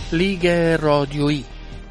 لیگ رادیویی.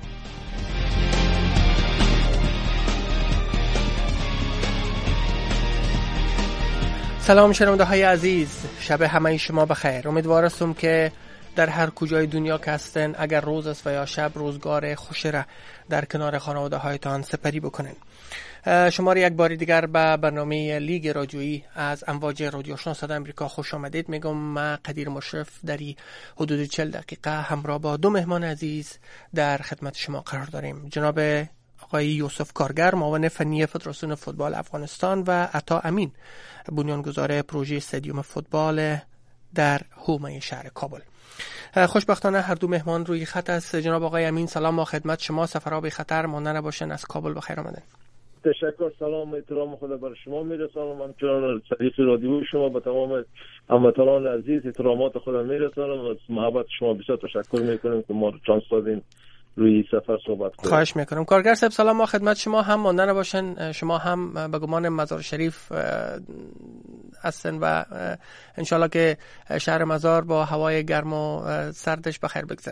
سلام شنونده‌های عزیز، شب همه شما بخیر. امیدوارم که در هر کجای دنیا که هستن، اگر روز است و یا شب، روزگار خوشی را در کنار خانواده هایتان سپری بکنین. شما را یک بار دیگر به برنامه لیگ رادیویی از امواج رادیو آشنا صدای امریکا خوش آمدید میگم. من قدیر مشرف در حدود 40 دقیقه همراه با دو مهمان عزیز در خدمت شما قرار داریم. جناب آقای یوسف کارگر، معاون فنی فدراسیون فوتبال افغانستان، و عطا امین، بنیانگذار پروژه استادیوم فوتبال در حومه شهر کابل. خوشبختانه هر دو مهمان روی خط است. جناب آقای امین، سلام و خدمت شما. سفرها به خطر مانده نباشن. از کابل بخیر آمدن. تشکر. سلام و احترام خدا بر شما میرسانم. همچنان صدیق رادیو شما به تمام هموطنان عزیز احترامات خدا میرسانم. از محبت شما بسیار تشکر میکنم که ما رو چانس دادین روی سفر صحبت کنیم. خواهش میکنم. کارگر صاحب سلام و خدمت شما. هم مانده نباشن. شما هم به گمان مزار شریف هستن و انشالله که شهر مزار با هوای گرم و سردش بخیر بگذره.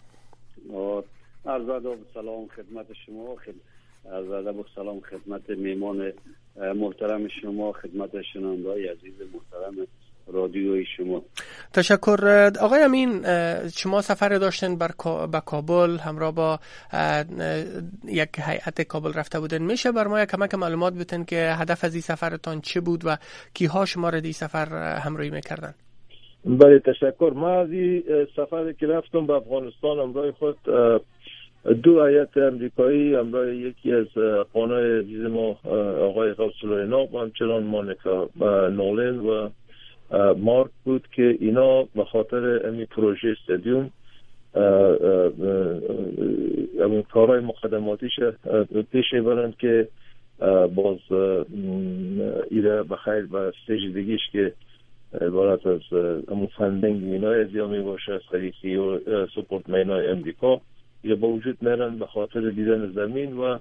عرض ادب سلام خدمت شما، عرض ادب و سلام خدمت میمان محترم شما، خدمت شنونده‌های عزیز محترم رادیوی شما. تشکر. آقای امین، شما سفر داشتن به کابل، همراه با یک هیئت کابل رفته بودن. میشه بر ما یک کمک معلومات بدین که هدف از این سفرتان چه بود و کیها شما را در این سفر همراهی میکردن؟ بله تشکر. ما از این سفری که رفتم به افغانستان همراه خود دو هیئت امریکایی، همراه یکی از خانه عزیز ما آقای غوث العیناق و همچنان مانیکا نولن و مارک بود که اینا به خاطر امی پروژه استادیوم امی کارهای مقدماتیش پیش برند که باز ایره بخیر و استیج دیگیش که عبارت از امون فندنگ اینا ازیا می باشه از خریسی و سپورت مینای امریکا یا با وجود میرن به خاطر دیدن زمین و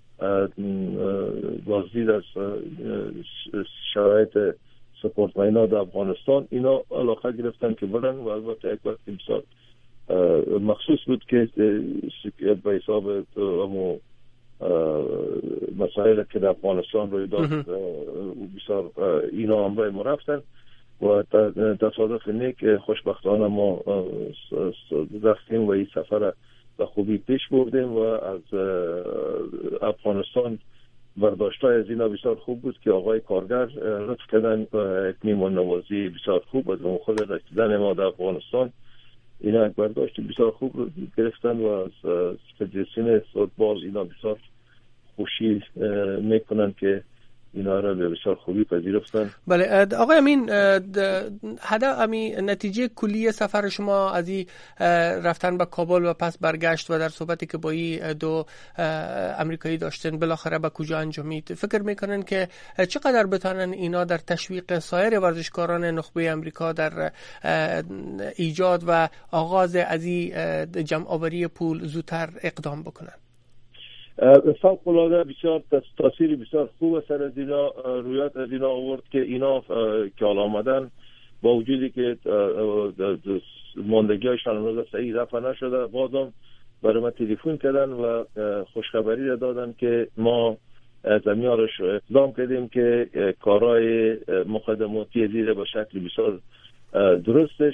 بازدید از شرایط سپورت مینا در افغانستان. اینا علاقه گرفتن که برن و البته یک وقت امسال مخصوص بود که به حساب امو مسائل که در افغانستان روی داد بسیار اینا هم باید مرفتن و تصادف نیک خوشبختانه ما رفتیم و این سفر به خوبی پیش بردیم و از افغانستان برداشتای از اینا بسیار خوب بود که آقای کارگر لطف کردن و یک میمون نوازی بسیار خوب از اون خود رسیدن ما در افغانستان اینا یک برداشت بسیار خوب گرفتن و از فدراسیون فوتبال اینا بسیار خوشی میکنن که اینا را به بسیار خوبی پذیرفتن. بله آقای امین، نتیجه کلی سفر شما از این رفتن به کابل و پس برگشت و در صحبتی که با این دو امریکایی داشتن بالاخره به کجا انجامید؟ فکر میکنن که چقدر بتونن اینا در تشویق سایر ورزشکاران نخبه امریکا در ایجاد و آغاز از این جمع آوری پول زودتر اقدام بکنن؟ فوق العاده بسیار تاثیر بسیار خوب سر از اینا رویت از اینا آورد که اینا که حالا آمدن با وجودی که ماندگی هایشان روز صحیح رفع نشده بازم برای ما تلفن کردن و خوشخبری را دادن که ما زمینارش اقدام کردیم که کارهای مقدماتی زیر به شکل بسیار درستش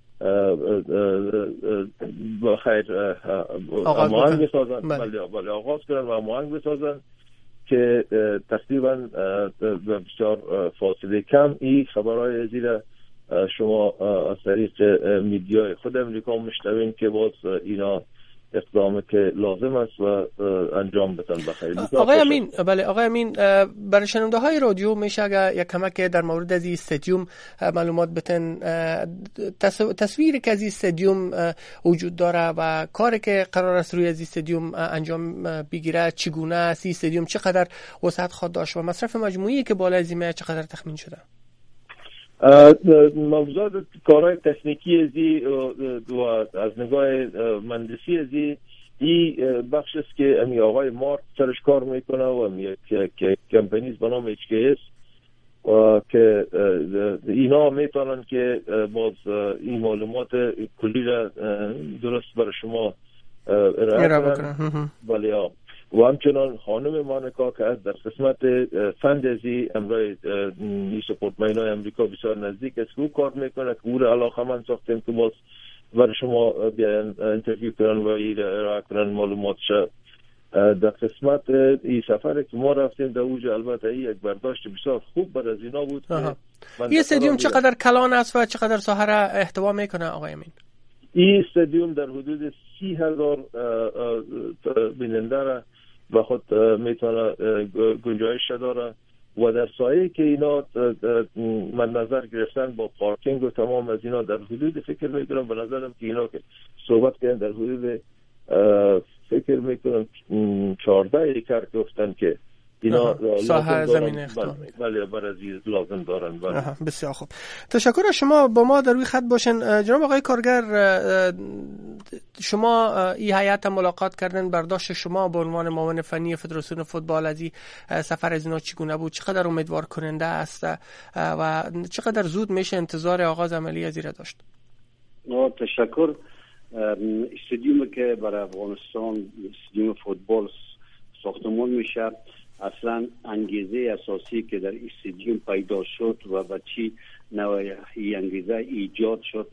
بخیر آموهنگ بسازن. بله آغاز کردن و آموهنگ بسازن که تقریبا بسیار فاصله کم این خبرهای زیر شما از طریق میدیای خود امریکا مشنوین که باز اینا اقدامی که لازم است و انجام بدن بخیر. آقای امین، بله آقای امین، برای شنونده های رادیو میشه اگر یک کمک در مورد از این استادیوم معلومات بتن؟ تصویری که از این استادیوم وجود داره و کاری که قرار است روی از این استادیوم انجام بگیره چگونه است؟ این استادیوم چقدر وسعت خواهد داشت و مصرف مجموعی که بالای زمینه چقدر تخمین شده؟ موضوعات کارهای تکنیکی ازی و از نگاه مهندسی ازی این بخش است که امی آقای مارک سرش کار میکنه و یک کمپنیز به نام HKS که اینا میتونن که باز این معلومات کلی را درست برای شما ارائه کنن. بله. و همچنان خانم مانیکا که در قسمت فندزی امروی این سپورت مینای امریکا بسیار نزدیک است، او کار میکنه که او را علاقمند ساختیم که باز برای شما بیان انترویو کنن و ارائه کنن معلوماتش. در قسمت این سفر که ما رفتیم در اوج، البته یک برداشت بسیار خوب برای از اینا بود. این استادیوم چقدر کلان است و چقدر ساحه را احتوا میکنه آقای امین؟ این استادیوم در حدود 30,000 بیننده را به خود میتونه گنجایش داره و در سایه که اینا من نظر گرفتن با پارکینگ و تمام از اینا در حدود فکر میکنم، به نظرم که اینا که صحبت کردن در حدود فکر میکنم 14 ایکر گفتن که اینا ساحه زمین اختیار بله برای لازم دارن. بسیار خوب، تشکر از شما. با ما در روی خط باشین. جناب آقای کارگر، شما این هیئت ملاقات کردن، برداشت شما به عنوان معاون فنی فدراسیون فوتبال از این سفر از اینا چگونه بود؟ چقدر امیدوار کننده است و چقدر زود میشه انتظار آغاز عملی از این داشت؟ تشکر. استادیومی که برای افغانستان استادیوم فوتبال ساختمان میشه، اصلا انگیزه اساسی که در استادیوم پیدا شد و به چی نوع انگیزه ایجاد شد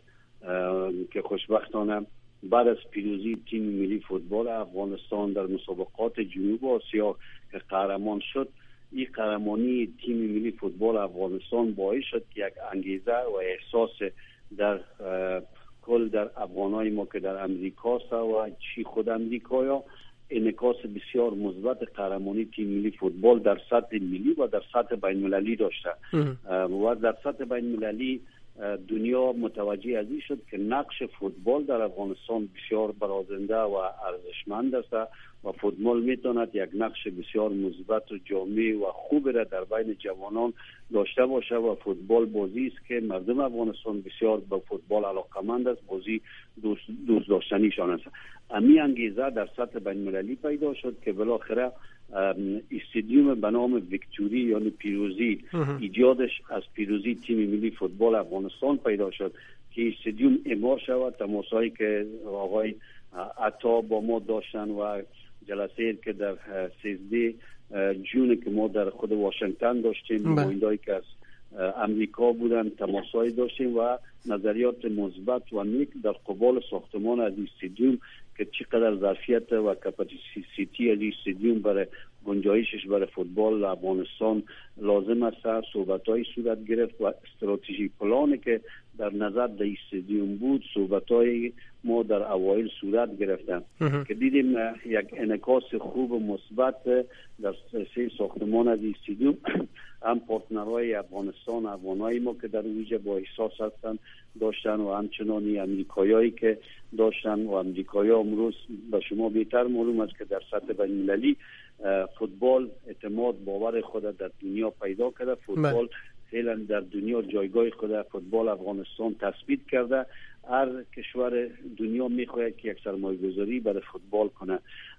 که خوشبختانه بعد از پیروزی تیم ملی فوتبال افغانستان در مسابقات جنوب آسیا که قهرمان شد، این قهرمانی تیم ملی فوتبال افغانستان باعث شد که یک انگیزه و احساس در کل در افغانای ما که در امریکا است و چی خود امریکایا انعکاس بسیار مثبت قهرمانی تیم ملی فوتبال در سطح ملی و در سطح بین المللی داشته و در سطح بین المللی دنیا متوجه از این شد که نقش فوتبال در افغانستان بسیار برازنده و ارزشمند است و فوتبال میتواند یک نقش بسیار مثبت و جامع و خوب را در بین جوانان داشته باشه و فوتبال بازی است که مردم افغانستان بسیار به فوتبال علاقمند است، بازی دوست داشتنیشان است. امی انگیزه در سطح بین المللی پیدا شد که بالاخره استادیوم به نام ویکتوری یعنی پیروزی ایجادش از پیروزی تیم ملی فوتبال افغانستان پیدا شد که استادیوم اعمار شود. تماسایی که آقای عطا با ما داشتن و جلسه که در 13 جون که ما در خود واشنگتن داشتیم، نماینده‌ای که از امریکا بودن تماسایی داشتیم و نظریات مثبت و نیک در قبال ساختمان از استادیوم که چقدر ظرفیت و کپاسیتی از استادیوم برای گنجایشش برای فوتبال افغانستان لازم است. صحبت‌های صورت گرفت و استراتژی پلانی که در نظر در استادیوم بود، صحبت‌های ما در اوایل صورت گرفتن که دیدیم یک انعکاس خوب و مثبت در ساختمان از استادیوم. هم پارتنرهای افغانستان، افغانای ما که در ویژه با احساس هستند داشتن و همچنانی امریکایایی که داشتن و امریکایی‌ها امروز به شما بهتر معلوم است که در سطح بین‌المللی فوتبال اعتماد باور خود در دنیا پیدا کرده. فوتبال فعلا در دنیا جایگاه خود فوتبال افغانستان تثبیت کرده. هر کشور دنیا میخواهد که یک سرمایه‌گذاری برای فوتبال کنه.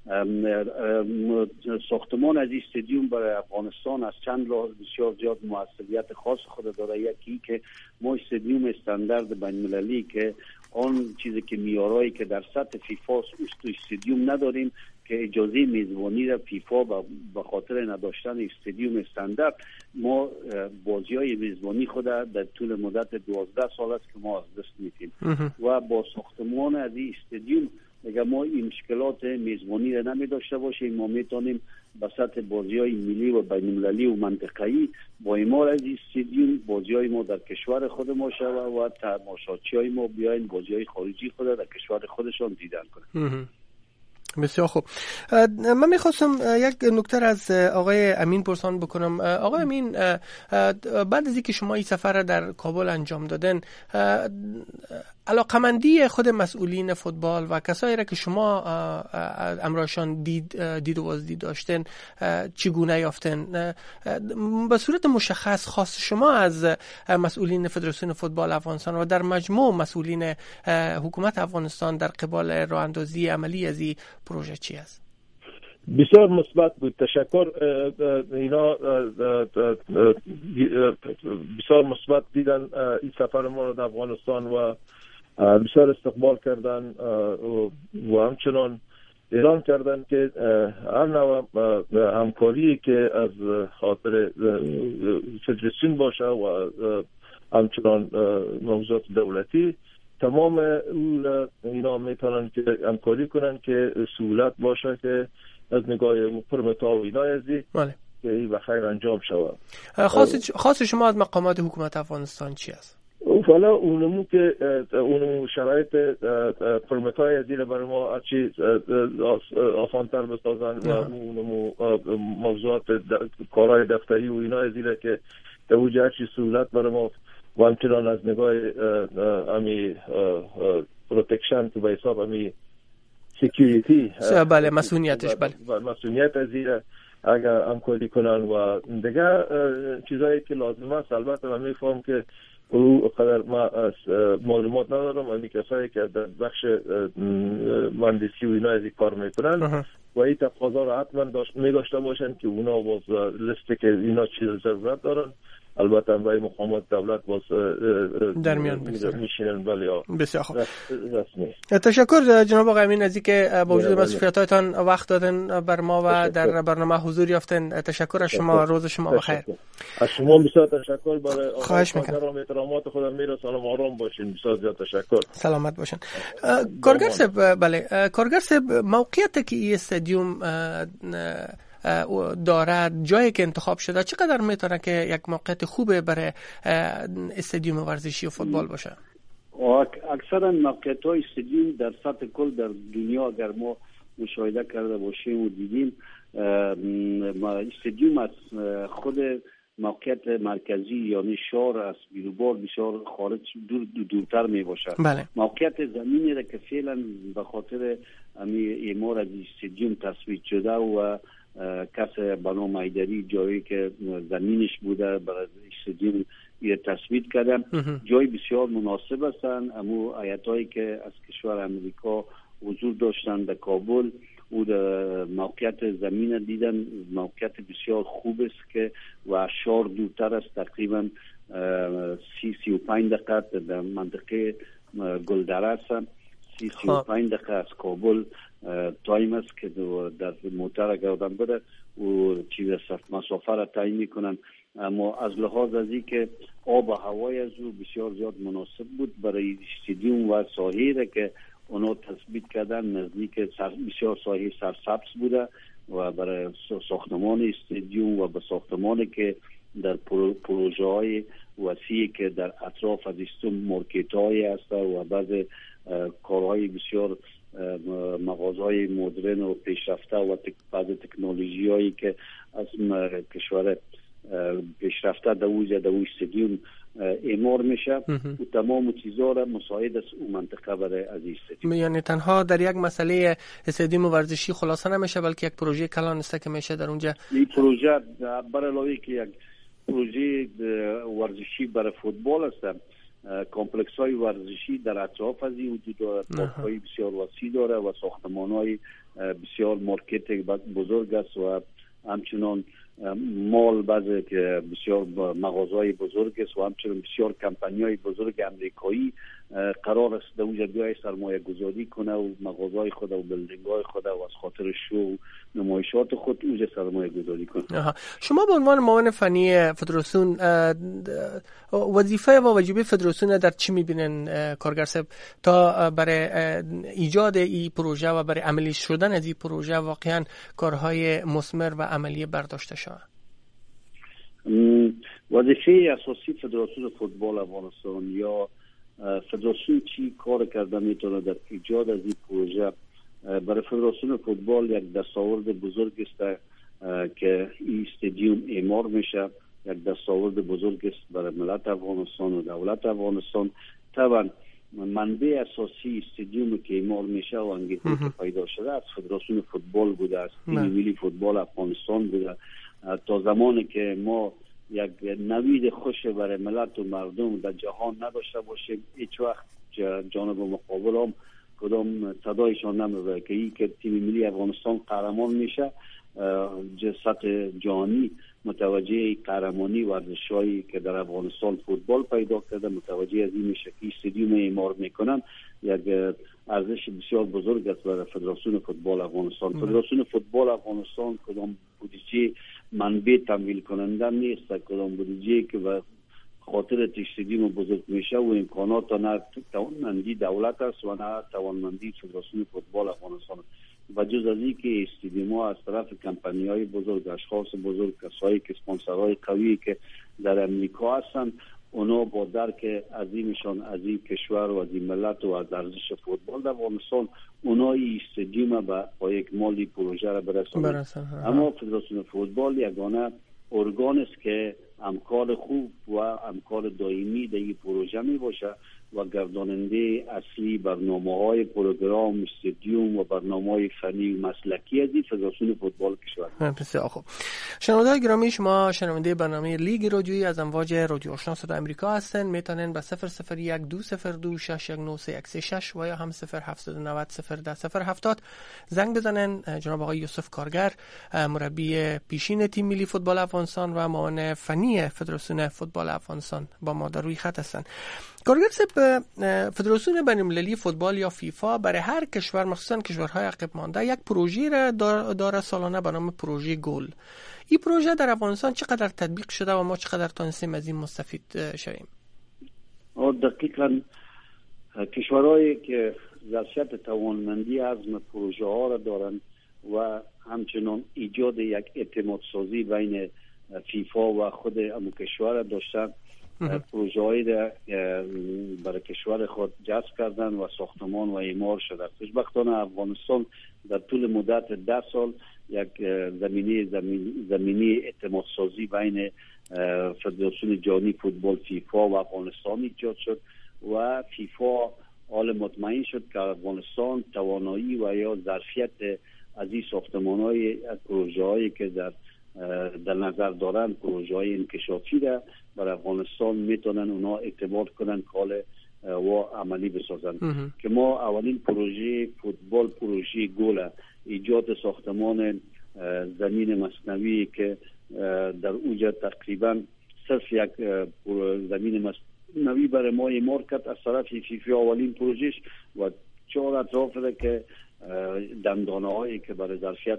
ساختمان از استادیوم برای افغانستان از چند لحاظ بسیار زیاد موثریت خاص خود داره. یکی که ما استادیوم استاندارد بین‌المللی که آن چیزی که معیارایی که در سطح فیفا استادیوم نداریم که اجازه میزبانی را فیفا به خاطر نداشتن استادیوم استاندارد ما بازی‌های میزبانی خود در طول مدت 12 سال است که ما از دست میدیم و با ساختمان از این استادیوم اگر ما این مشکلات میزبانی را نمی داشته باشیم ما میتونیم به سطح بازی‌های ملی و بین‌المللی و منطقه‌ای با اعمار از استادیوم بازی‌های ما در کشور خود ما شود و تماشاچی‌های ما بیاین بازی‌های خارجی خود در کشور خودشان دیدن کنند. بسیار خوب. من میخواستم یک نکته از آقای امین پرسان بکنم. آقای امین، بعد از اینکه شما این سفر در کابل انجام دادن، علاقمندی خود مسئولین فوتبال و کسایی را که شما امراشان دید و بازدید داشتن چگونه یافتن؟ به صورت مشخص خاص شما از مسئولین فدراسیون فوتبال افغانستان و در مجموع مسئولین حکومت افغانستان در قبال راه اندازی عملی از این پروژه چی است؟ بسیار مثبت بود. تشکر. اینا بسیار مثبت دیدن این سفر ما رو در افغانستان و بسیار استقبال کردن و همچنان اعلام کردن که هر نوع همکاری که از خاطر فدراسیون باشه و همچنان موضوعات دولتی تمام اینا میتونن که همکاری کنن که سهولت باشه که از نگاه پرمتا و اینا ازی که این بخیر انجام شود. خاص شما از مقامات حکومت افغانستان چی است؟ والا اونمو که اونمو شرایط پرمتای ازیل برای ما هرچی آسانتر بسازن و اونمو موضوعات کارهای دفتری و اینا ازیل که در وجه هرچی سهولت برای ما و همچنان از نگاه امی پروتکشن که به حساب امی سیکیوریتی بله مسئولیتش بله مسئولیت ازیل اگر همکاری کنن و دیگه چیزایی که لازم است. البته من میفهم که او قدر ما معلومات ندارم. امی کسایی که در بخش مهندسی و اینا ازی کار میکنن و این تقاضا را حتما میداشته باشن که اونا باز لیسته که اینا چیز ضرورت دارن البته برای مقامات دولت باز در میان میشینن. بله بسیار خوب. تشکر جناب آقای امین از اینکه با وجود مسئولیتاتان وقت دادن بر ما و در برنامه حضور یافتن. تشکر از شما. روز شما بخیر. از شما بسیار تشکر. برای خواهش میکنم. احترامات خودم میرسانم. آرام باشین. بسیار زیاد تشکر. سلامت باشین. کارگر صاحب بله کارگر صاحب موقعیت که این استادیوم دارد جایی که انتخاب شده چقدر میتونه که یک موقعیت خوبه برای استادیوم ورزشی و فوتبال باشه؟ اکثرا موقعیت های استادیوم در سطح کل در دنیا اگر ما مشاهده کرده باشیم و دیدیم استادیوم از خود موقعیت مرکزی یعنی شهر از بیروبار بسیار خارج دورتر می باشد. بله. موقعیت زمینی را که فعلا به خاطر اعمار از استادیوم تصویب شده و کس بنام حیدری جایی که زمینش بوده برای استادیوم تصویب کردن جای بسیار مناسب هستند. اما هیئت‌هایی که از کشور امریکا حضور داشتن در کابل او در موقعیت زمین دیدن موقعیت بسیار خوب است که و شهر دورتر است تقریبا 35 دقیقه در منطقه گلدره است 35 دقیقه از کابل تایم است که در موتر اگر آدم بره و چیز مسافه را تعیین میکنن. اما از لحاظ از این که آب و هوای از او بسیار زیاد مناسب بود برای استادیوم و ساحه را که اونا تثبیت کردن نزدیک بسیار ساحه سرسبز بوده و برای ساختمان استادیوم و به ساختمانی که در پروژه های وسیعی که در اطراف از استادیوم مارکت های هست و بعض کارهای بسیار مغازهای مدرن و پیشرفته و بعض تکنولوژی هایی که از کشور پیشرفته در استادیوم اعمار میشه و تمام چیزا را مساعد است اون منطقه برای از استادیوم. یعنی تنها در یک مسئله استادیوم ورزشی خلاصه نمیشه بلکه یک پروژه کلان است که میشه در اونجا. این پروژه برای علاوه که یک پروژه ورزشی برای فوتبال است کمپلکس های ورزشی در اطراف از این وجود دارد. پارک‌های بسیار وسیع داره و ساختمان‌های بسیار مارکت بزرگ است و همچنان مال بعضی که بسیار مغازه‌های بزرگ است و همچنان بسیار کمپانی‌های بزرگ امریکایی قرار است در اونجا بیای سرمایه گذاری کنه و مغازه‌های خود و بلدینگ‌های خود و از خاطر شو و نمایشات خود اونجا سرمایه گذاری کنه. شما به عنوان معاون فنی فدراسیون وظیفه و واجبه فدراسیون در چی می‌بینن کارگر صاحب تا برای ایجاد این پروژه و برای عملی شدن از این پروژه واقعاً کارهای مثمر و عملی برداشته شود؟ وظیفه اساسی فدراسیون فوتبال افغانستان یا فدراسیون چی کار کرده میتونه در ایجاد از این پروژه برای فدراسیون فوتبال یک دستاورد بزرگ است که این استادیوم اعمار میشه یک دستاورد بزرگ است برای ملت افغانستان و دولت افغانستان. طبعا منبع اساسی استادیوم که اعمار میشه و انگیزه که پیدا شده از فدراسیون فوتبال بوده است ملی فوتبال افغانستان بوده تا زمانی که ما یک نوید خوش برای ملت و مردم در جهان نداشته باشیم هیچ وقت جانب مقابل هم کدام صدایشان نمیبره که این که تیم ملی افغانستان قهرمان میشه سطح جهانی متوجه قهرمانی ورزشایی که در افغانستان فوتبال پیدا کرده متوجه از این میشه که استادیوم اعمار میکنن یک ارزش بسیار بزرگ است برای فدراسیون فوتبال افغانستان. فدراسیون فوتبال افغانستان کدام بودجه منبع تمویل کننده نیست، کدام بودجه که به خاطر استادیوم بزرگ میشه و امکانات نه توانمندی دولت است و نه توانمندی فدراسیون فوتبال افغانستان. و جز از این که استادیوم ها از طرف کمپانی های بزرگ، اشخاص بزرگ، کسایی که اسپانسرهای قوی که در امریکا هستند، اونا با درک عظیمشان از این کشور و از این ملت و از ارزش فوتبال در افغانستان، اونا این استادیوم با یک مالی پروژه را برسانند. اما فدراسیون فوتبال یگانه ارگان است که همکار خوب و همکار دائمی در این پروژه می باشه و گرداننده اصلی برنامه‌های پروگرام استادیوم و برنامه‌های فنی و مسلکی از فدراسیون فوتبال کشور. بسیار خوب. شنونده‌های گرامی، شما شنونده برنامه لیگ رادیویی از امواج رادیو آشنا صدای آمریکا هستند. میتونین به 001-202-602-6136 و یا هم 070-90-010-070 زنگ بزنن. جناب آقای یوسف کارگر، مربی پیشین تیم ملی فوتبال افغانستان و معاون فنی فدراسیون فوتبال افغانستان با ما در روی خط هستند. کارگر صاحب، فدراسیون بین‌المللی فوتبال یا فیفا برای هر کشور، مخصوصا کشورهای عقب مانده، یک پروژه را داره سالانه به نام پروژه گل. این پروژه در افغانستان چقدر تطبیق شده و ما چقدر تونستیم از این مستفید شویم؟ دقیقاً کشورهایی که ظرفیت توانمندی عزم پروژه ها را دارند و همچنان ایجاد یک اعتماد سازی بین فیفا و خود امو کشور داشتن، پروژه هایی برای کشور خود جذب کردن و ساختمان و اعمار شده. خوشبختانه افغانستان در طول مدت 10 سال یک زمینه اعتماد سازی بین فدراسیون جهانی فوتبال فیفا و افغانستان ایجاد شد و فیفا حال مطمئن شد که افغانستان توانایی و یا ظرفیت از این ساختمان های پروژه هایی که در نظر دارن، پروژه های انکشافی را برای افغانستان میتونن اونا اعتماد کنن که و عملی بسازن. که ما اولین پروژه فوتبال، پروژه گل، ایجاد ساختمان زمین مصنوعی که در اوجا تقریبا صرف یک زمین مصنوعی برای ما اعمار کرد از طرف فیفا، اولین پروژهش، و 4 اطراف را که دندانه هایی که برای ظرفیت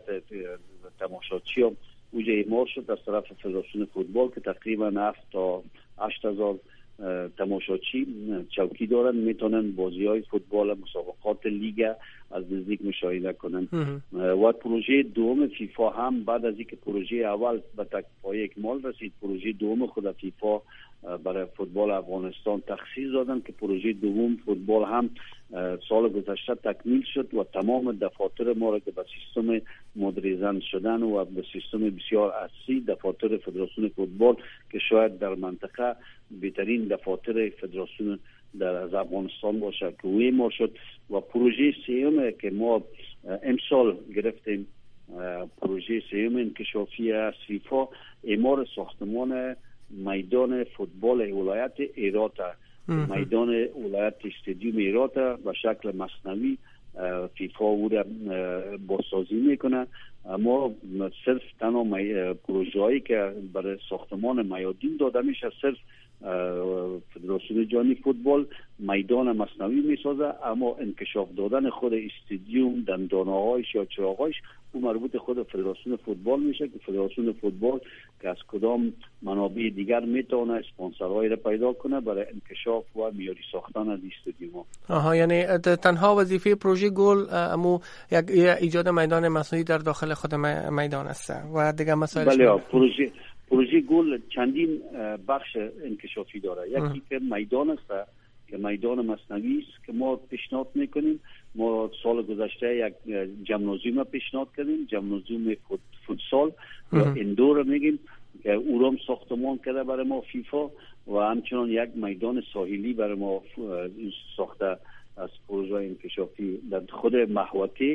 تماشاچی هم اوجا اعمار شد از طرف فدراسیون فوتبال که تقریبا 7 تا 8,000 تماشاچی چوکی دارن، میتونن بازی های فوتبال، مسابقات لیگ از نزدیک مشاهده کنن. و پروژه دوم فیفا هم بعد از اینکه پروژه اول به تکمیل اکمال رسید، پروژه دوم خود فیفا برای فوتبال افغانستان تخصیص دادن که پروژه دوم فوتبال هم سال گذشته تکمیل شد و تمام دفاتر ما را که به سیستم مدرنیزه شدن و به سیستم بسیار اصلی دفاتر فدراسیون فوتبال که شاید در منطقه بهترین دفاتر فدراسیون در افغانستان باشه که وی ما شد. و پروژه سیوم که ما امسال گرفتیم، پروژه سیوم انکشافی از فیفا، اعمار ساختمان میدان فوتبال ولایت هرات، میدان ولایت استادیوم هرات به شکل مصنوعی فیفا او را بازسازی میکنه. اما صرف تنها پروژه هایی که برای ساختمان میادین داده میشه، صرف فدراسیون جهانی فوتبال میدان مصنوعی میسازه، اما انکشاف دادن خود استادیوم، دندانه‌هایش یا چراغ‌هایش او مربوط خود فدراسیون فوتبال میشه که فدراسیون فوتبال که از کدام منابع دیگر میتونه اسپانسرهایی را پیدا کنه برای انکشاف و معیاری ساختن از استادیوم. یعنی تنها وظیفه پروژه گل امو یک ایجاد میدان مصنوعی در داخل خود میدان است و دیگه مسائلش. بله، پروژه گل چندین بخش انکشافی داره. یکی که میدان است که میدان مصنوعی است که ما پیشنهاد میکنیم. ما سال گذشته یک جمنازیوم پیشنهاد کردیم، جمنازیوم فوتسال و اندور میگیم که او هم ساختمان کرده برای ما فیفا و همچنان یک میدان ساحلی برای ما ساخته از پروژه انکشافی در خود محوطه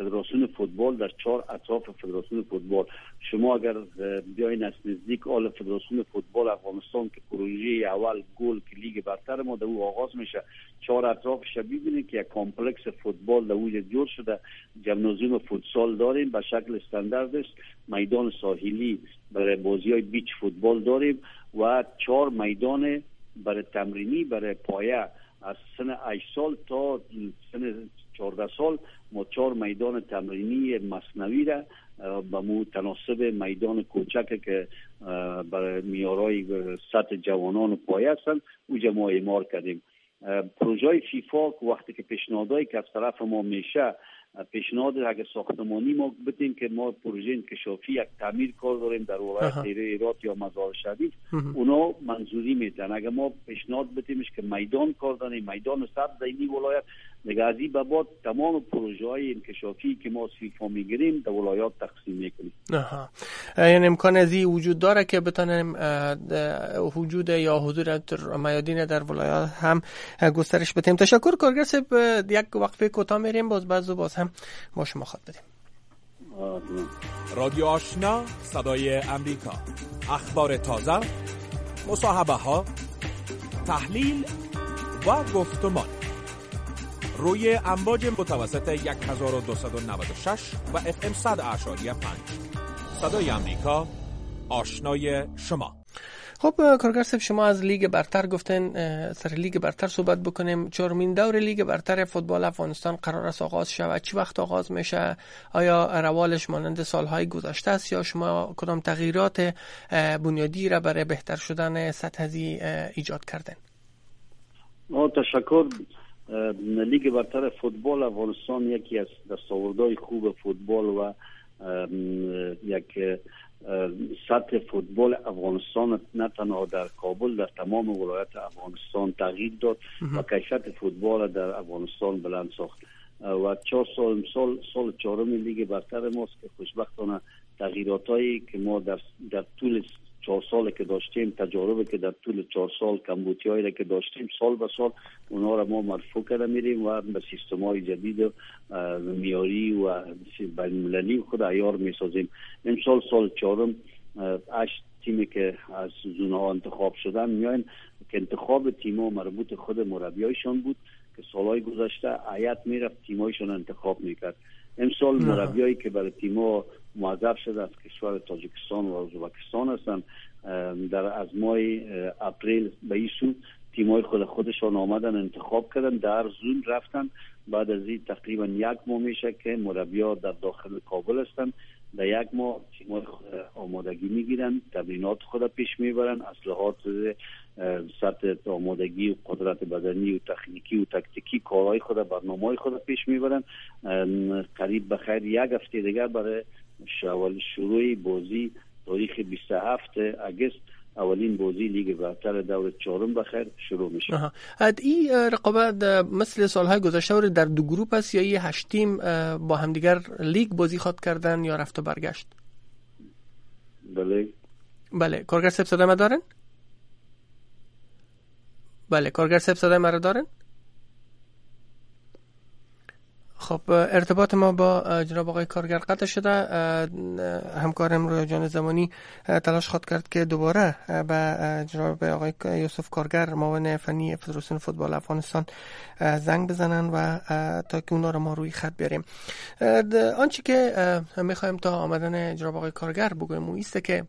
فدراسیون فوتبال در 4 اطراف فدراسیون فوتبال. شما اگر بیاین از نزدیک آل فدراسیون فوتبال افغانستان که پروژه اول گل که لیگ برتر ما در او آغاز میشه 4 اطرافش ببینید که یک کامپلکس فوتبال در وجود جور شده. جمنازیوم فوتسال داریم به شکل استاندارد است. میدان ساحلی برای بازی‌های بیچ فوتبال داریم و 4 میدان برای تمرینی برای پایه از سن 8 سال تا سن 14 سال ما 4 میدان تمرینی مصنوعی را به متناسب میدان کوچک که برای میارای سطح جوانان و پایه هستند اونجا ما اعمار کردیم. پروژه فیفا وقتی که پیشنهادایی که از طرف ما میشه پیشنهاد اگه ساختمانی ما بدیم که ما پروژه انکشافی یک تعمیر کار داریم در ولایت هرات یا مزار شریف اونا منظوری میدن. اگه ما پیشنهاد بدیمش که میدان کار داریم میدان سبز این ولایت دیگه از این به بعد تمام پروژه های انکشافی که ما از فیفا میگیریم در ولایات تقسیم میکنیم. یعنی امکان از این وجود داره که بتونیم وجود یا حضور میادین در ولایات هم گسترش بدیم. تشکر کارگر صاحب. یک وقفه کوتاه میریم باز هم با شما خواهد بدیم. رادیو آشنا صدای امریکا، اخبار تازه، مصاحبه ها، تحلیل و گفتمان روی امواج متوسط 1296 و FM 100.5 صدای امریکا، آشنای شما. خب کارگر صاحب شما از لیگ برتر گفتن، سر لیگ برتر صحبت بکنیم. 4مین دور لیگ برتر فوتبال افغانستان قرار است آغاز شود. چی وقت آغاز میشه؟ آیا روالش مانند سالهای گذشته است یا شما کدام تغییرات بنیادی را برای بهتر شدن سطح هذی ایجاد کردن؟ تشکر. لیگ برتر فوتبال افغانستان یکی از دستاوردهای خوب فوتبال و یک سطح فوتبال افغانستان نه تنها در کابل در تمام ولایت افغانستان تغییر داد و کیفیت فوتبال در افغانستان بلند ساخت و 4 سال 4 لیگ برتر ماست که خوشبختانه تغییراتایی که ما در طول 4 سال که داشتیم، تجاربی که در طول 4 سال کمبودیایی را که داشتیم سال به سال اونا را ما مرفوع کرده میریم و به سیستم‌های جدید و معیاری و بین‌المللی خود عیار میسازیم. امسال سال 4 8 تیمی که از زون ها انتخاب شدن میاین که انتخاب تیم‌ها مربوط خود مربیایشان بود که سالهای گذشته هیئت میرفت تیم‌هایشان انتخاب میکرد. امسال مربیایی که برای تیم‌ها موظف شده از کشور تاجیکستان و ازبکستان هستند در از ماه اپریل به این سو تیم‌های خودشان آمدن انتخاب کردن در زون رفتن. بعد از این تقریبا 1 ماه میشه که مربی‌ها در داخل کابل هستند. در 1 ماه تیم‌های آمادگی میگیرن، تمرینات خود پیش میبرن، از لحاظ سطح آمادگی و قدرت بدنی و تکنیکی و تکتیکی کارهای خود برنامه‌های خود پیش میبرن. قریب بخیر 1 هفته دیگر برای شروع بازی تاریخ 27 اگست اولین بازی لیگ برتر دور 4 بخیر شروع میشه. این رقابت مثل سالهای گذشته در 2 گروه است یا 8 تیم با همدیگر لیگ بازی خواد کردن یا رفت و برگشت؟ بله کارگر صاحب صدای ما دارن؟ بله کارگر صاحب صدای ما دارن؟ خب ارتباط ما با جناب آقای کارگر قطع شده. همکارم رویا جان زمانی تلاش خواهد کرد که دوباره به جناب آقای یوسف کارگر معاون فنی فدراسیون فوتبال افغانستان زنگ بزنن و تا که اونا رو ما روی خط بیاریم. آنچه که میخوایم تا آمدن جناب آقای کارگر بگویم اون ایسته که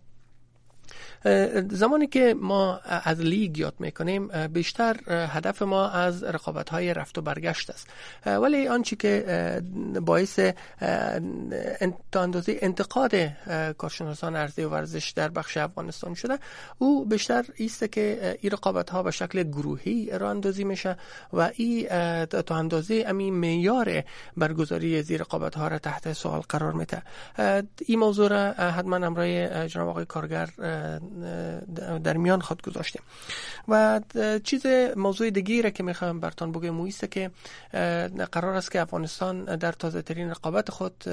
زمانی که ما از لیگ یاد میکنیم بیشتر هدف ما از رقابت‌های رفت و برگشت است، ولی آنچه که باعث تا اندازه انتقاد کارشناسان عرضه و ورزش در بخش افغانستان شده او بیشتر ایست که این رقابت‌ها به شکل گروهی راه اندازی میشه و این تا اندازه همین معیار برگزاری زیر رقابت‌ها را تحت سوال قرار میده. این موضوع را حتما همراه جناب آقای کارگر در میان خود گذاشتیم. و موضوع دیگری را که میخوام براتون بگم است که قرار است که افغانستان در تازه ترین رقابت خود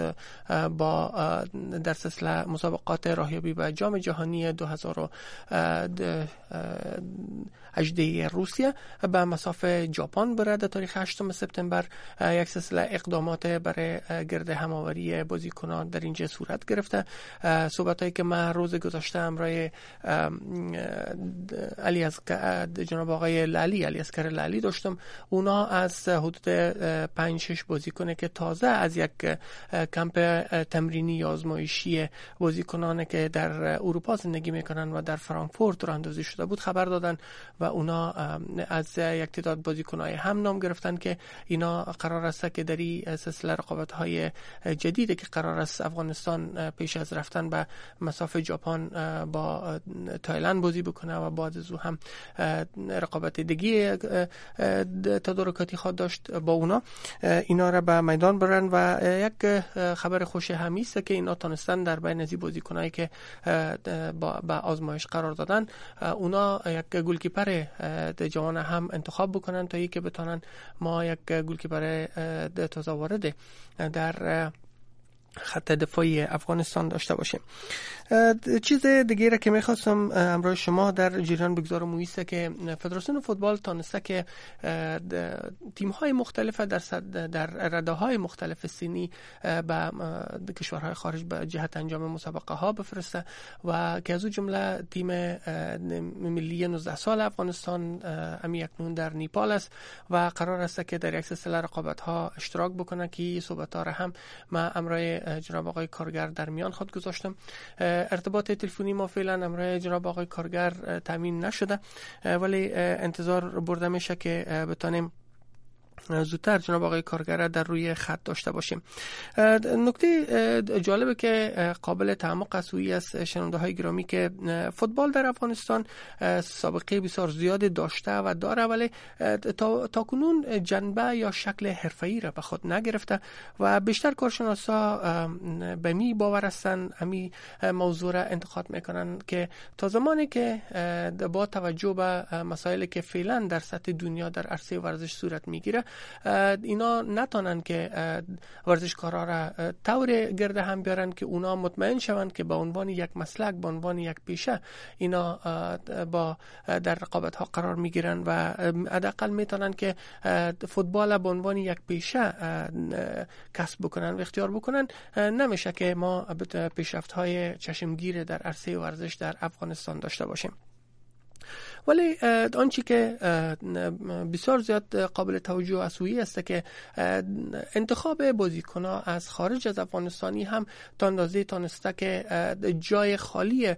در سلسله مسابقات راهیابی به جام جهانی 2018 روسیه به مسافه ژاپن بره. در تاریخ 8 سپتامبر یک سلسله اقدامات برای گرد هماوری بازیکنان در اینجا صورت گرفته. صحبتایی که من روز گذشته امرای جناب آقای علی اصغر لالی داشتم، اونا از حدود 5-6 بازیکن که تازه از یک کمپ تمرینی آزمایشی بازیکنان که در اروپا زندگی میکنن و در فرانکفورت راهاندازی شده بود خبر دادن و اونا از یک تعداد بازیکنای هم نام گرفتن که اینا قرار است که در این سلسله رقابت‌های جدیدی که قرار است افغانستان پیش از رفتن به مسافه ژاپن با تایلند بازی بکنه و بعد از او هم رقابت دیگه تدارکاتی خواهد داشت با اونا، اینا را به میدان برن. و یک خبر خوش همی است که اینا تونستن در بین از بازیکنایی که با آزمایش قرار دادن اونا یک گلکیپر جوان هم انتخاب بکنن تا اینکه بتونن ما یک گلکیپر تازه وارد در خط دفاعی افغانستان داشته باشیم. چیز دیگه را که میخواستم امروز شما در جریان بگذارم است که فدراسیون فوتبال تانسته که تیم‌های مختلف در رده‌های مختلف سنی به کشورهای خارج به جهت انجام مسابقه ها بفرسته و که از اون جمله تیم ملی 19 سال افغانستان امی اکنون در نیپال است و قرار است که در یک سلسله رقابت ها اشتراک بکنه که صحبت ها را هم ما امروز جناب آقای کارگر در میان خود گذاشتم. ارتباط تلفنی ما فعلا امروز جناب آقای کارگر تامین نشده، ولی انتظار برده میشه که بتونیم زودتر جناب آقای کارگر در روی خط داشته باشیم. نکته جالبه که قابل تعمق اسویی است شنونده های گرامی که فوتبال در افغانستان سابقه بسیار زیاد داشته و داره، ولی تا کنون جنبه یا شکل حرفه‌ای را به خود نگرفته و بیشتر کارشناسا به می باور هستند امی موضوع را انتخاب میکنن که تا زمانی که با توجه به مسائلی که فعلا در سطح دنیا در عرصه ورزش صورت میگیره اینا نتونن که ورزشکارا را طور گرد هم بیارن که اونا مطمئن شوند که به عنوان یک مسلک، به عنوان یک پیشه اینا در رقابت ها قرار میگیرن و حداقل میتونن که فوتبال به عنوان یک پیشه کسب بکنن و اختیار بکنن. نمیشه که ما پیشرفت های چشمگیر در عرصه ورزش در افغانستان داشته باشیم. ولی آنچه که بسیار زیاد قابل توجه و اسویی است که انتخاب بازیکن‌ها از خارج از افغانستانی هم تا اندازه‌ای تانسته که جای خالی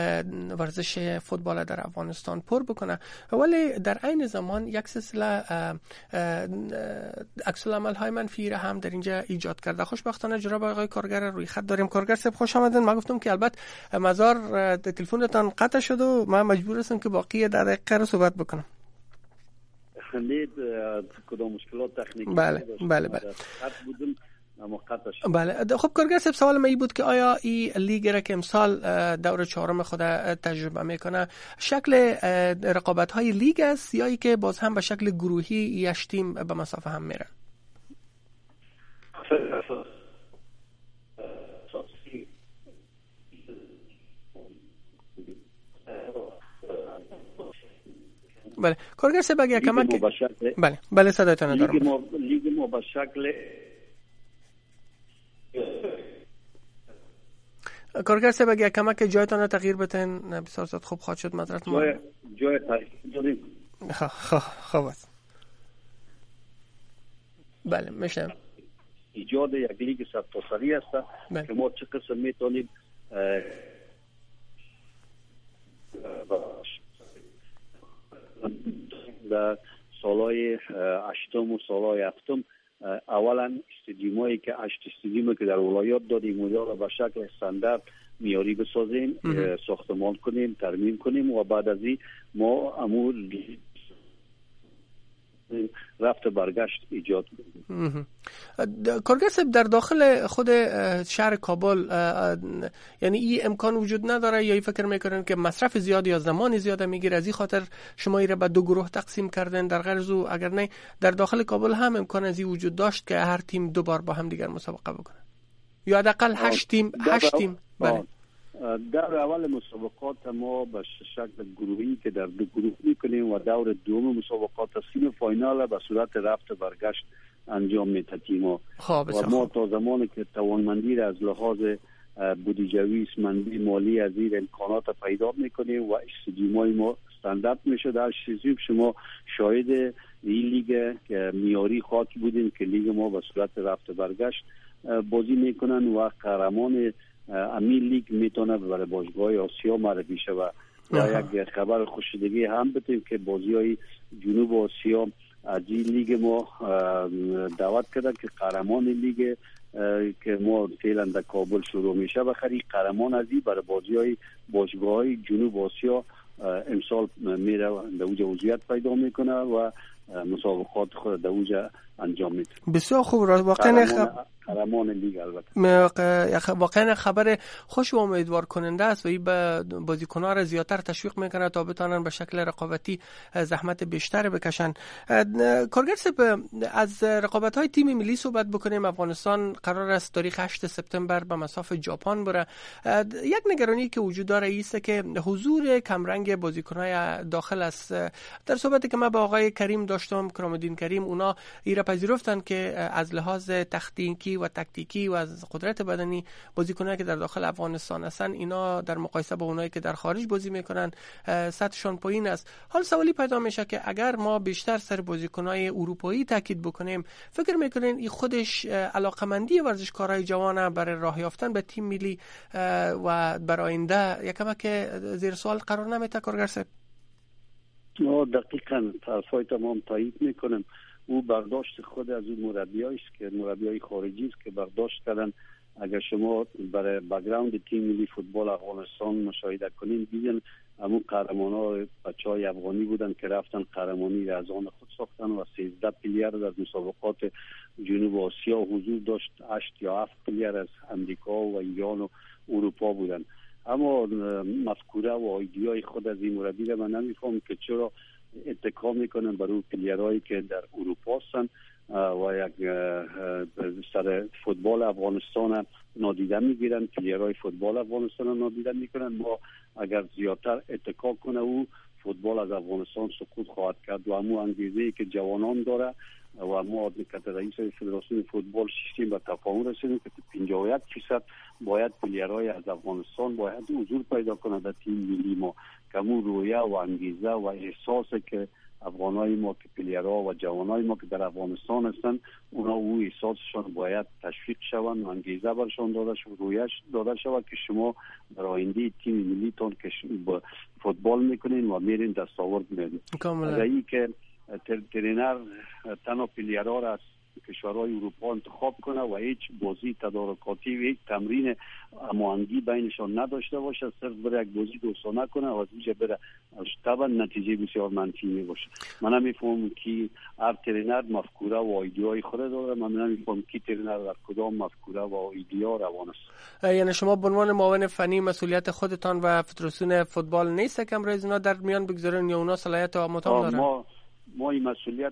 ورزش فوتبال در افغانستان پر بکنه، ولی در عین زمان یک سلسله عکس‌العمل‌های منفی را هم در اینجا ایجاد کرده. خوشبختانه جناب آقای کارگر روی خط داریم. کارگر صاحب خوش آمدین. ما گفتم که البته مزار تلفنتان قطع شد و من مجبور هستم که باقی در دقیقه رو صحبت بکنم. خلید کدام مشکلات تکنیکی بله. بله. خب کارگر صاحب سوال من این بود که آیا این لیگ را که امسال دور 4 خود تجربه میکنه شکل رقابت های لیگ است یا ای که باز هم به شکل گروهی یک تیم به مسافه هم میرن؟ بله کارگر صاحب اگه کمک بله صدایتان دارم. لیگ ما به شکل کارگر صاحب اگه کمک جایتان تغییر بتین بسیار زیاد خوب خواهد شد. معذرت ما جای تغییر دادیم. خوب است. بله میشه ایجاد یک لیگ سرتاسری است که ما چه قسم میتونیم در سالهای 8 و سالهای 7 اولا استادیومایی که 8 استادیومی که در ولایات دادیم اونها به شکل استاندارد معیاری بسازیم، ساختمان کنیم، ترمیم کنیم و بعد از این ما رفت برگشت ایجاد کنیم. کارگر صاحب، در داخل خود شهر کابل یعنی این امکان وجود نداره یا فکر میکنن که مصرف زیاد یا زمان زیاد میگیره از این خاطر شما را به دو گروه تقسیم کردن در غرض و اگر نه در داخل کابل هم امکان از این وجود داشت که هر تیم دو بار با هم دیگر مسابقه بکنه یا حداقل 8 تیم بله. در اول مسابقات ما به شکل گروهی که در دو گروه میکنیم و دور دوم مسابقات سیم فاینال به صورت رفت برگشت انجام میده تیم‌ها و ما تا زمانی که توانمندی را از لحاظ بودجوی منبع مالی از این امکانات پیدا میکنیم و استادیوم‌های ما استاندارد میشه. در شیزیب شما شاهد این لیگ میاری خاکی بودیم که لیگ ما به صورت رفت برگشت بازی میکنن و قهرمان امی لیگ میتونه برای باشگاه آسیا معرفی شود. و یک خبر خوشیدگی هم بتیم که بازی‌های جنوب آسیا از این لیگ ما دعوت کرده که قهرمان لیگ که ما فعلا در کابل شروع میشه بخری قهرمان از این برای بازی‌های باشگاه‌های جنوب آسیا امسال میره در اوج عضویت پیدا میکنه و مسابقات خود در اوج انجام میده. بسیار خوب. واقعا قهرمان لیگ البته واقعا خبر خوش و امیدوار کننده است و این به بازیکن‌ها را زیاتر تشویق میکنه تا بتونن به شکل رقابتی زحمت بیشتر بکشن. کارگر صاحب، از رقابت‌های تیم ملی صحبت بکنیم. افغانستان قرار است تاریخ 8 سپتامبر به مساف ژاپن بره. یک نگرانی که وجود داره است که حضور کمرنگ بازیکن‌های داخل است. در صحبتی که من با آقای کریم داشتم، کرام‌الدین کریم، اونا ایرا پذیرفتن که از لحاظ تکتیکی و تکتیکی و از قدرت بدنی بازیکنایی که در داخل افغانستان هستن اینا در مقایسه با اونایی که در خارج بازی میکنن سطحشون پایین است. حال سوالی پیدا میشه که اگر ما بیشتر سر بازیکنای اروپایی تاکید بکنیم، فکر میکنین این خودش علاقمندی ورزشکارای جوان برای راه یافتن به تیم ملی و برای آینده یکم که زیر سوال قرار نمیده؟ کارگر صاحب دقیقاً طرفای تمام تایید میکنم. او برداشت خود از اون مربیایی است که مربیای خارجی است که برداشت کردن. اگر شما برای بک‌گراند تیم ملی فوتبال افغانستان مشاهده کنین دیدن همون قهرمان‌ها بچه‌های افغانی بودن که رفتن قهرمانی را از آن خود ساختن و 13 پلیر در مسابقات جنوب آسیا حضور داشت. 8 یا 7 پلیر از امریکا و ایران و اروپا بودن. اما مفکوره و ایده‌های خود از این مربی را من نمی‌فهمم که چرا اتکا میکنن برای پلیرهایی که در اروپا هستن و یک سر فوتبال افغانستان نادیده میگیرن. پلیرهای فوتبال افغانستان نادیده میکنن. ما اگر زیادتر اتکا کنه او فوتبال از افغانستان سقوط خواهد کرد و همون انگیزه‌ای که جوانان داره و ما که رئیس فدراسیون فوتبال شیشتیم به تفاهم رسیدیم که 51% باید پلیرهای از افغانستان باید حضور پیدا کنند در تیم ملی ما که همون رویه و انگیزه و احساس که افغانای ما که پلیرها و جوانای ما که در افغانستان هستن اونا او احساسشان باید تشویق شوند و انگیزه برشان داده شود که شما در آینده تیم ملیتون که فوتبال میکنین و میرین دستاورد میارین. اگر این که ترینر تنها پلیرها را از کشورهای اروپا انتخاب کنه و هیچ بازی تدارکاتی و هیچ تمرین هماهنگی بینشان نداشته باشه، صرف بره یک بازی دوستانه کنه و از اینجا بره، طبعا نتیجه بسیار منفی میباشه. من نمیفهمم که هر ترینر مفکوره و ایده‌های خود داره. من نمیفهمم که ترینر در کدام مفکوره و ایده روان است. یعنی شما به عنوان معاون فنی مسئولیت خودتان و فدراسیون فوتبال نیست که امروز اینا در میان بگذارن یا اونا صلاحیت و متهم دارن؟ ما این مسئولیت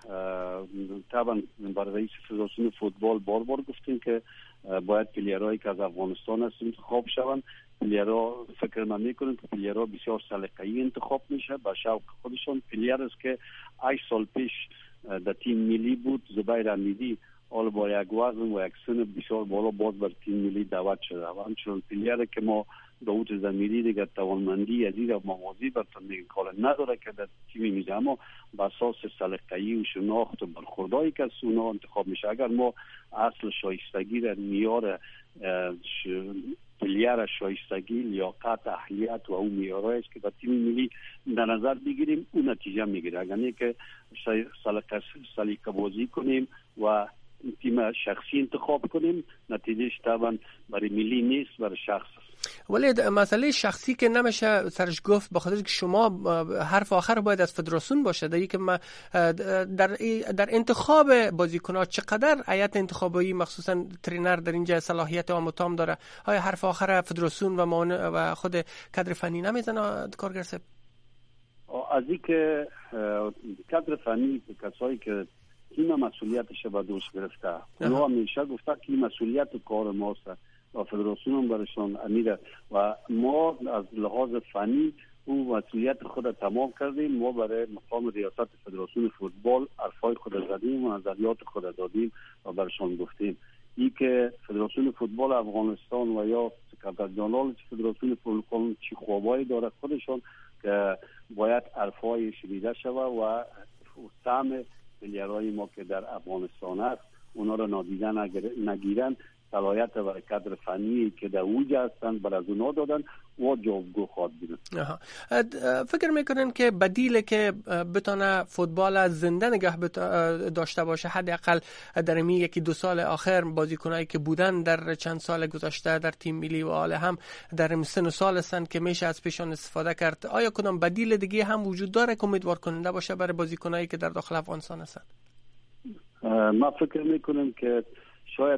طبعا برای رئیس فدراسیون فوتبال بار گفتیم که باید پلیرهایی که از افغانستان هست انتخاب شوند. پلیرها فکر من میکنم که پلیرها بسیار سلیقه‌ای انتخاب میشه به شوق خودشون. پلیر است که 8 سال پیش در تیم ملی بود، زبیر امیدی، حالا با یک وزن و یک سن بسیار بالا باز بر تیم ملی دعوت شده و همچنان پلیر که ما داوود زمیری دیگه توانمندی عزیز و موازی برتن کار نداره که در تیم ملی، اما با اساس سلیقه‌ای و شناخت و برخوردایی که از اونا انتخاب میشه. اگر ما اصل شایستگی را میاره پلیر شایستگی، لیاقت، اهلیت و اون معیارایی است که با تیم ملی در نظر بگیریم اون نتیجه میگیره. اگر نه که سلیقه بازی کنیم و تیم شخصی انتخاب کنیم، نتیجهش طبعا برای ملی نیست، برای شخص است. ولی مسئله شخصی که نمیشه سرش گفت، بخاطر که شما حرف آخر باید از فدراسیون باشه. در انتخاب بازیکن‌ها چقدر هیئت انتخابی مخصوصا ترینر در اینجا صلاحیت عام و تام داره؟ آیا حرف آخر فدراسیون و خود کادر فنی نمیزنه کارگر صاحب؟ از اینکه کادر فنی کسایی که تیم مسئولیتش به دوش گرفته، اونا همیشه گفته که مسئولیت کار ماست و فدراسیون هم برشان امیره و ما از لحاظ فنی او مسئولیت خود تمام کردیم. ما برای مقام ریاست فدراسیون فوتبال حرفای خود زدیم و نظریات خود دادیم و برشان گفتیم. این که فدراسیون فوتبال افغانستان و یا سکرتر جنرال فدراسیون فوتبال چی خوابایی داره خودشان که باید حرفای شنیده شود و سهم پلیرهای ما که در افغانستان است اونا را نادیده نگیرن. صلاحیت برای کادر فنی که در اوج هستند بر از اونا دادن و جوابگو خواهد بودن. فکر میکنن که بدیل که بتونه فوتبال زنده نگه داشته باشه، حداقل در این یکی دو سال آخر بازیکنایی که بودن در چند سال گذشته در تیم ملی و حال هم در سن و سال هستند که میشه از پیشان استفاده کرد، آیا کدام بدیل دیگه هم وجود داره که امیدوار کننده باشه برای بازیکنایی که در داخل افغانستان هستند؟ ما فکر میکنم که شاید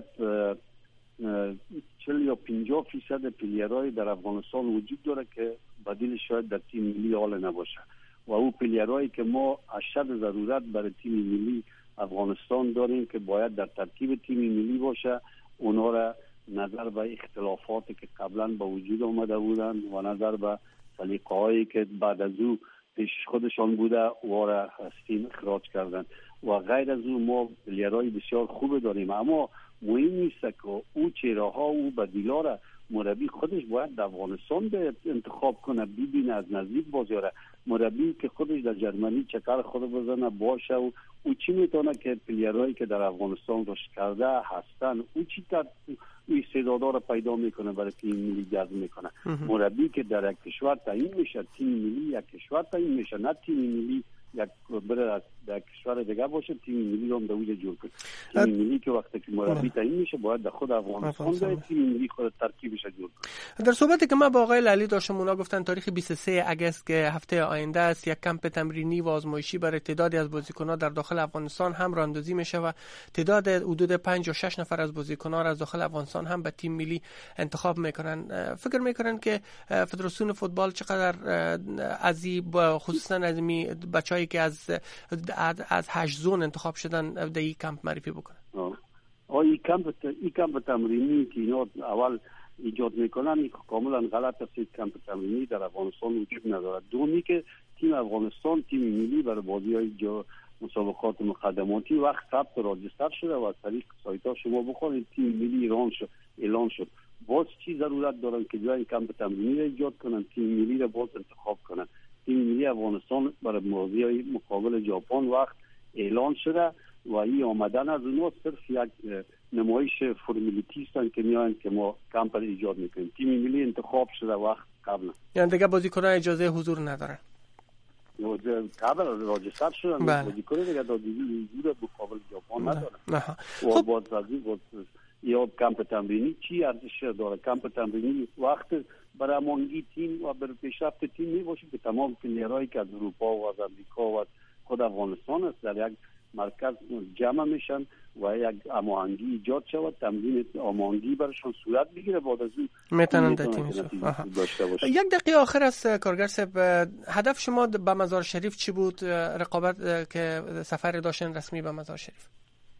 40 یا 50% پلیرهای در افغانستان وجود داره که بدیل شاید در تیم ملی حال نباشه و او پلیرهایی که ما اشد ضرورت برای تیم ملی افغانستان داریم که باید در ترکیب تیم ملی باشه، اونا را نظر به اختلافاتی که قبلا به وجود آمده بودن و نظر به سلیقه‌هایی که بعد از او پیش خودشان بوده و را از تیم اخراج کردن و غیر از او ما پلیرهای بسیار خوب داریم. اما مهم نیست که او چهره‌ها او بدیلا را مربی خودش باید در افغانستان انتخاب کنه، ببینه از نزدیک بازیاره. مربی که خودش در جرمنی چکر خود بزنه باشه و او چی میتونه که پلیرهایی که در افغانستان رشد کرده هستن او چی تا استعدادا را پیدا میکنه برای تیم ملی جذب میکنه. مربی که در یک کشور تعیین میشه، تیم ملی یک کشور تعیین میشه، نه تیم ملی یک بره در کشور دیگه باشه تیم ملی رو هم در اوج جور کنه. تیم ملی که وقتی که مربی تعیین میشه باید در خود افغانستان در تیم ملی خود ترکیبش جور کنه. در صحبتی که ما با آقای لالی داشتم اونا گفتن تاریخ 23 اگست که هفته آینده است یک کمپ تمرینی و آزمایشی برای تعدادی از بازیکن‌ها در داخل افغانستان هم راه‌اندازی میشه و تعداد حدود 5 یا 6 نفر از بازیکن‌ها را از داخل افغانستان هم به تیم ملی انتخاب میکنن. فکر میکنن که فدراسیون فوتبال چقدر از خصوصا از بچه‌ای که از 8 زون انتخاب شدن در این کمپ معرفی بکنن؟ این کمپ تمرینی که اینا اول ایجاد میکنن کاملا غلط است. کمپ تمرینی در افغانستان وجود نداره. دومی که تیم افغانستان تیم ملی برای بازی‌های مسابقات مقدماتی وقت ثبت راجستر شده و از طریق سایت‌ها شما بخونید تیم ملی اعلان شد. باز چی ضرورت دارن که جای کمپ تمرینی را ایجاد کنن، تیم ملی را باز انتخاب کنن؟ تیم ملی افغانستان برای بازی‌های مقابل ژاپن وقت اعلان شده و این آمدن از اونها صرف یک نمایش فرمالیتی است که میان که ما کمپ را ایجاد میکنیم. تیم ملی انتخاب شده وقت قبل، یعنی دیگه بازیکن‌ها اجازه حضور ندارن. قبل راجستر شدن بازیکن دیگه حضور مقابل ژاپن ندارن. و باز از این یا کمپ تمرینی چی ارزش داره؟ کمپ تمرینی وقت برای امانگی تیم و برای پیشرفت تیم میباشه که تمام پلیرهایی که از اروپا و از امریکا و از خود افغانستان است در یک مرکز جمع میشن و یک امانگی ایجاد شود، تمرین امانگی برشان صورت بگیره، بعد از اون میتونن در تیم داشته باشه. یک دقیقه آخر است کارگر صاحب، هدف شما به مزار شریف چی بود؟ رقابت که سفر داشتن رسمی به مزار شریف؟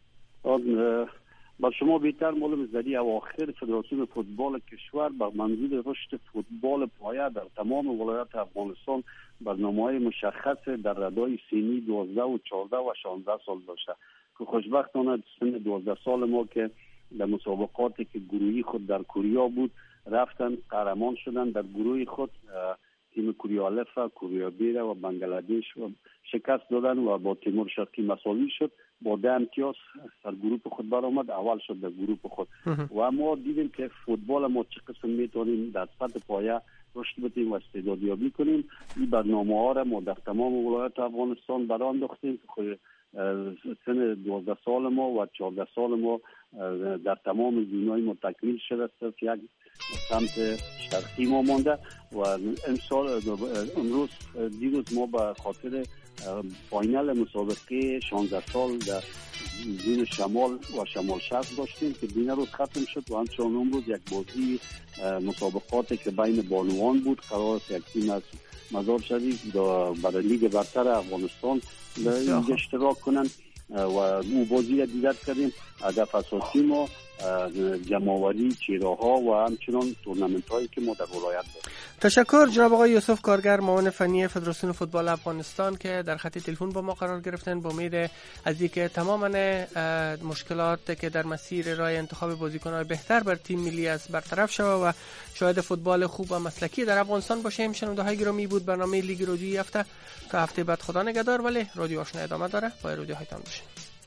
با شما بهتر معلوم است در اواخر فدراسیون فوتبال کشور با منظور رشد فوتبال پایه در تمام ولایات افغانستان برنامه‌های مشخص در ردای سنی 12 و 14 و 16 سال داشته که خوشبختانه سن 12 سال ما که در مسابقاتی که گروهی خود در کوریا بود رفتن قهرمان شدن. در گروه خود تیم کوریا الف، کوریا بیر و بنگلادش و شکست دادن و با تیمور شرقی مساوی شد. با 10 امتیاز در گروه خود برآمد، اول شد در گروه خود. و ما دیدیم که فوتبال ما چه قسم میتونیم در سطح پایه رشد بدیم و استعدادیابی کنیم. این برنامه‌ها را ما در تمام ولایات افغانستان برانداختیم که سن 12 سال ما و 14 سال ما در تمام دنیای ما تکمیل شده است. یک سمت شرقی ما مانده و امروز دیروز ما به خاطر فاینال مسابقه 16 سال در زون شمال و شمال شرق داشتیم که دین روز ختم شد و همچنان امروز یک بازی مسابقاتی که بین بانوان بود قرار است یک تیم از مزار شریف برای لیگ برتر افغانستان اینجا اشتراک کنند و او بازی دیدار کردیم. هدف اساسی ما جمع‌آوری چهره‌ها و همچنان تورنمنت هایی که ما در ولایت داریم. تشکر جناب آقای یوسف کارگر، معاون فنی فدراسیون فوتبال افغانستان که در خط تلفن با ما قرار گرفتن. با امید از اینکه تماما مشکلات که در مسیر راه انتخاب بازیکن‌های بهتر بر تیم ملی است برطرف شود و شاهد فوتبال خوب و مسلکی در افغانستان باشیم. شنونده‌های گرامی، بود برنامه لیگ رادیویی هفته. تا هفته بعد خدا نگهدار. ولی رادیو آشنا ادامه داره. با رادیو هایتان باشید.